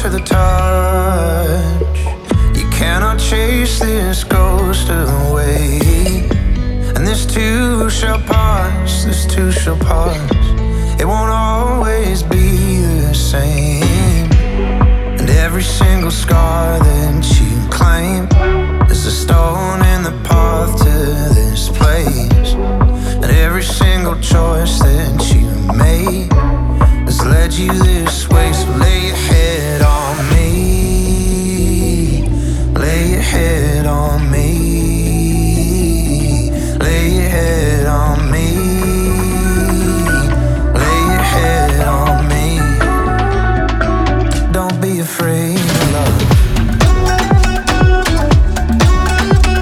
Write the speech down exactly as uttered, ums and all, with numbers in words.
to the touch. You cannot chase this ghost away. And this too shall pass, this too shall pass. It won't always be the same. And every single scar that you claim is a stone